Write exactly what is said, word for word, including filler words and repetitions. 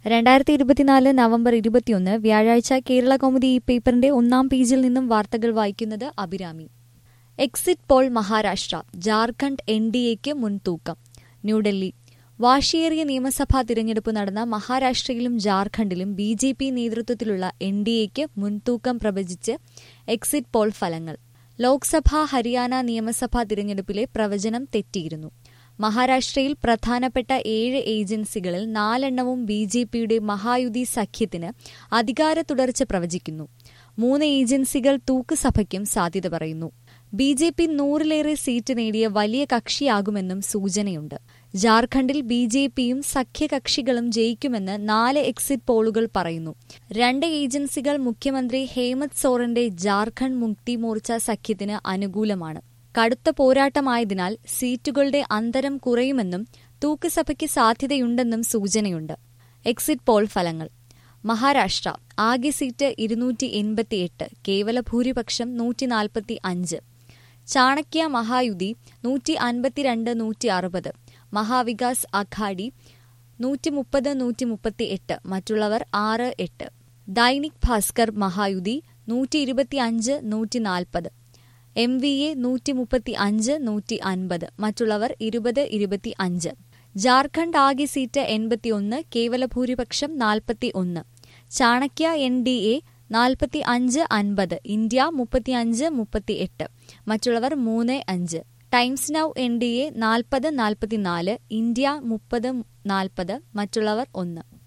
രണ്ടായിരത്തി ഇരുപത്തിനാല് നവംബർ ഇരുപത്തിയൊന്ന് വ്യാഴാഴ്ച കേരള കൗമുദി ഈ പേപ്പറിന്റെ ഒന്നാം പേജിൽ നിന്നും വാർത്തകൾ വായിക്കുന്നത് Abhirami. Exit poll Maharashtra, Jharkhand N D എക്ക് മുൻതൂക്കം. ന്യൂഡൽഹി. വാശിയേറിയ നിയമസഭാ തിരഞ്ഞെടുപ്പ് നടന്ന മഹാരാഷ്ട്രയിലും ജാർഖണ്ഡിലും ബി ജെ പി നേതൃത്വത്തിലുള്ള എൻ ഡി എക്ക് മുൻതൂക്കം പ്രവചിച്ച് എക്സിറ്റ് പോൾ ഫലങ്ങൾ. ലോക്സഭ, ഹരിയാന നിയമസഭാ തിരഞ്ഞെടുപ്പിലെ പ്രവചനം തെറ്റിയിരുന്നു. മഹാരാഷ്ട്രയിൽ പ്രധാനപ്പെട്ട ഏഴ് ഏജൻസികളിൽ നാലെണ്ണവും ബി ജെ പിയുടെ മഹായുതി സഖ്യത്തിന് അധികാര തുടർച്ച പ്രവചിക്കുന്നു. മൂന്ന് ഏജൻസികൾ തൂക്കുസഭയ്ക്കും സാധ്യത പറയുന്നു. ബി ജെ പി നൂറിലേറെ സീറ്റ് നേടിയ വലിയ കക്ഷിയാകുമെന്നും സൂചനയുണ്ട്. ജാർഖണ്ഡിൽ ബി ജെ പിയും സഖ്യകക്ഷികളും ജയിക്കുമെന്ന് നാല് എക്സിറ്റ് പോളുകൾ പറയുന്നു. രണ്ട് ഏജൻസികൾ മുഖ്യമന്ത്രി ഹേമന്ത് സോറന്റെ ജാർഖണ്ഡ് മുക്തി മോർച്ച സഖ്യത്തിന് അനുകൂലമാണ്. കടുത്ത പോരാട്ടമായതിനാൽ സീറ്റുകളുടെ അന്തരം കുറയുമെന്നും തൂക്കുസഭയ്ക്ക് സാധ്യതയുണ്ടെന്നും സൂചനയുണ്ട്. എക്സിറ്റ് പോൾ ഫലങ്ങൾ. മഹാരാഷ്ട്ര. ആകെ സീറ്റ് ഇരുന്നൂറ്റി എൺപത്തിയെട്ട്, കേവല ഭൂരിപക്ഷം നൂറ്റി നാൽപ്പത്തി അഞ്ച്. ചാണക്യ മഹായുതി നൂറ്റി അൻപത്തിരണ്ട് നൂറ്റി അറുപത്. മഹാവികാസ് അഘാഡി നൂറ്റി മുപ്പത് നൂറ്റി മുപ്പത്തി എട്ട്, മറ്റുള്ളവർ ആറ് എട്ട്. ദൈനിക് ഭാസ്കർ മഹായുതി നൂറ്റി ഇരുപത്തി അഞ്ച് നൂറ്റി നാൽപ്പത്. എം വി എ നൂറ്റി മുപ്പത്തി അഞ്ച് നൂറ്റി അൻപത്, മറ്റുള്ളവർ ഇരുപത് ഇരുപത്തി അഞ്ച്. ജാർഖണ്ഡ് ആകെ സീറ്റ് എൺപത്തിയൊന്ന്, കേവല ഭൂരിപക്ഷം നാൽപ്പത്തി ഒന്ന്. ചാണക്യ എൻ ഡി എ നാൽപ്പത്തി അഞ്ച് അൻപത്, ഇന്ത്യ മുപ്പത്തിയഞ്ച് മുപ്പത്തി എട്ട്, മറ്റുള്ളവർ മൂന്ന് അഞ്ച്. Times Now N D A നാൽപ്പത് നാൽപ്പത്തിനാല്, ഇന്ത്യ മുപ്പത് നാൽപ്പത്, മറ്റുള്ളവർ ഒന്ന്.